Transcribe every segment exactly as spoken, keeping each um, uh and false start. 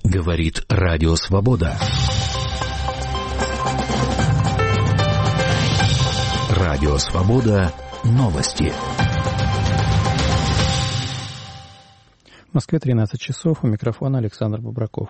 Говорит Радио Свобода. Радио Свобода. Новости. В Москве тринадцать часов. У микрофона Александр Бобраков.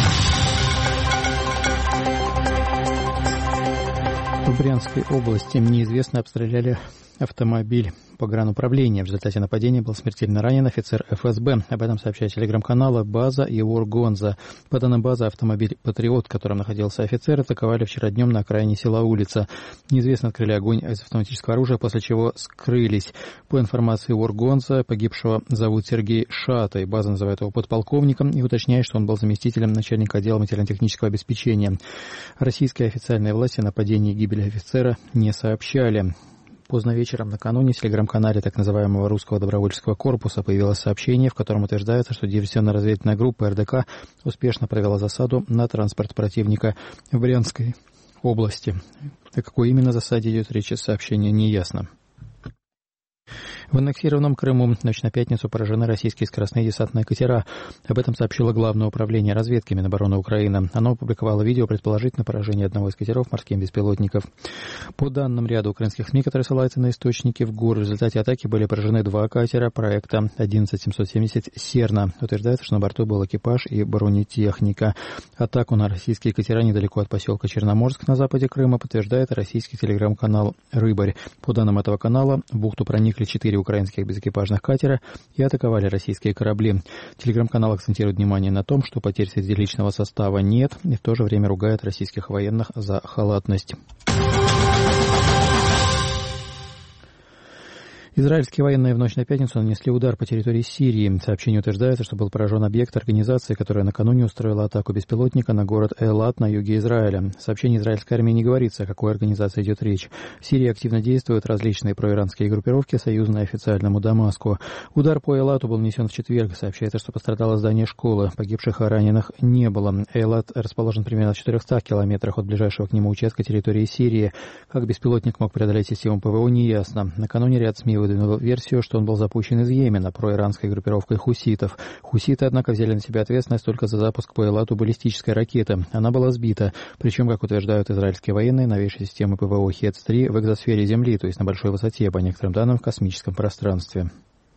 В Брянской области неизвестно обстреляли автомобиль погрануправления. В результате нападения был смертельно ранен офицер эф эс бэ. Об этом сообщает телеграм-каналы «База» и «Ургонза». По данным «Базы», автомобиль «Патриот», в котором находился офицер, атаковали вчера днем на окраине села Улица. Неизвестно открыли огонь из автоматического оружия, после чего скрылись. По информации «Ургонза», погибшего зовут Сергей Шатай. «База» называет его подполковником и уточняет, что он был заместителем начальника отдела материально-технического обеспечения. Российские официальные власти о нападении и гибели офицера не сообщали. Поздно вечером накануне в телеграм-канале так называемого Русского добровольческого корпуса появилось сообщение, в котором утверждается, что диверсионно-разведывательная группа эр дэ ка успешно провела засаду на транспорт противника в Брянской области. О какой именно засаде идет речь, сообщение не ясно. В аннексированном Крыму в ночь на пятницу поражены российские скоростные десантные катера. Об этом сообщило Главное управление разведки Минобороны Украины. Оно опубликовало видео предположительно поражения одного из катеров морским беспилотников. По данным ряда украинских СМИ, которые ссылаются на источники в ГУР, в результате атаки были поражены два катера проекта одиннадцать семьсот семьдесят «Серна». Утверждается, что на борту был экипаж и бронетехника. Атаку на российские катера недалеко от поселка Черноморск на западе Крыма подтверждает российский телеграм-канал «Рыбарь». По данным этого канала, в бухту проникли четыре украинских безэкипажных катера и атаковали российские корабли. Телеграм-канал акцентирует внимание на том, что потерь среди личного состава нет, и в то же время ругает российских военных за халатность. Израильские военные в ночь на пятницу нанесли удар по территории Сирии. В сообщении утверждается, что был поражен объект организации, которая накануне устроила атаку беспилотника на город Элат на юге Израиля. В сообщении израильской армии не говорится, о какой организации идет речь. В Сирии активно действуют различные проиранские группировки, союзные официальному Дамаску. Удар по Элату был нанесен в четверг. Сообщается, что пострадало здание школы. Погибших и раненых не было. Элат расположен примерно в четырехстах километрах от ближайшего к нему участка территории Сирии. Как беспилотник мог преодолеть систему ПВО, не ясно. Накануне ряд СМИ выдвинул версию, что он был запущен из Йемена проиранской группировкой хуситов. Хуситы, однако, взяли на себя ответственность только за запуск по Элату баллистической ракеты. Она была сбита. Причем, как утверждают израильские военные, новейшей системы ПВО Хец три в экзосфере Земли, то есть на большой высоте, по некоторым данным, в космическом пространстве.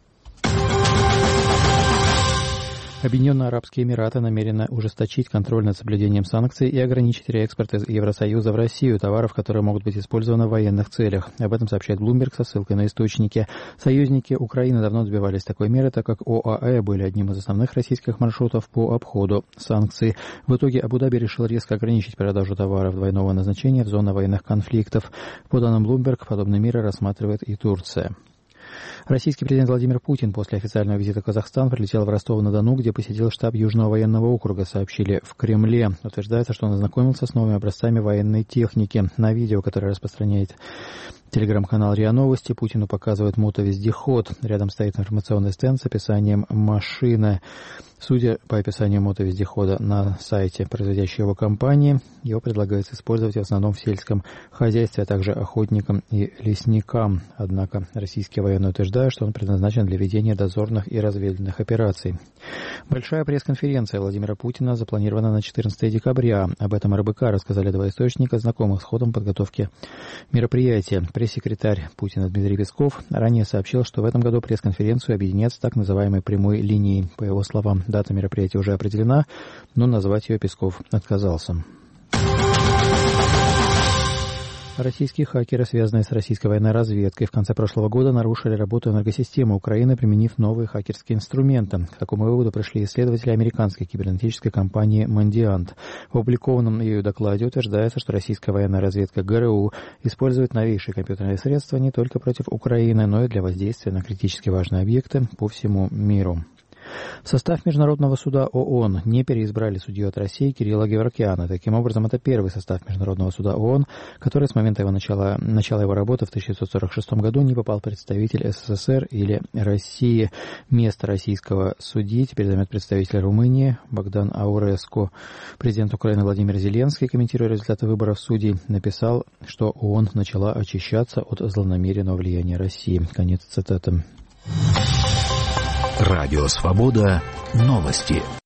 Объединенные Арабские Эмираты намерены ужесточить контроль над соблюдением санкций и ограничить реэкспорт из Евросоюза в Россию товаров, которые могут быть использованы в военных целях. Об этом сообщает Bloomberg со ссылкой на источники. Союзники Украины давно добивались такой меры, так как ОАЭ были одним из основных российских маршрутов по обходу санкций. В итоге Абу-Даби решил резко ограничить продажу товаров двойного назначения в зону военных конфликтов. По данным Bloomberg, подобные меры рассматривает и Турция. Российский президент Владимир Путин после официального визита в Казахстан прилетел в Ростов-на-Дону, где посетил штаб Южного военного округа, сообщили в Кремле. Утверждается, что он ознакомился с новыми образцами военной техники. На видео, которое распространяет телеграм-канал РИА Новости, Путину показывают мотовездеход. Рядом стоит информационный стенд с описанием машины. Судя по описанию мотовездехода на сайте производящей его компании, его предлагается использовать в основном в сельском хозяйстве, а также охотникам и лесникам. Однако российские военные утверждают, что он предназначен для ведения дозорных и разведывательных операций. Большая пресс-конференция Владимира Путина запланирована на четырнадцатое декабря. Об этом эр бэ ка рассказали два источника, знакомых с ходом подготовки мероприятия. Пресс-секретарь Путина Дмитрий Песков ранее сообщил, что в этом году пресс-конференцию объединят с так называемой прямой линией. По его словам, дата мероприятия уже определена, но назвать ее Песков отказался. Российские хакеры, связанные с российской военной разведкой, в конце прошлого года нарушили работу энергосистемы Украины, применив новые хакерские инструменты. К такому выводу пришли исследователи американской кибернетической компании «Мондиант». В опубликованном ею докладе утверждается, что российская военная разведка гэ эр у использует новейшие компьютерные средства не только против Украины, но и для воздействия на критически важные объекты по всему миру. В состав Международного суда ООН не переизбрали судью от России Кирилла Геворкяна. Таким образом, это первый состав Международного суда ООН, который с момента его начала, начала его работы в тысяча девятьсот сорок шестом году не попал представитель эс эс эс эр или России. Место российского судьи теперь займет представитель Румынии Богдан Ауреску. Президент Украины Владимир Зеленский, комментируя результаты выборов судей, написал, что ООН начала очищаться от злонамеренного влияния России. Конец цитаты. Радио Свобода. Новости.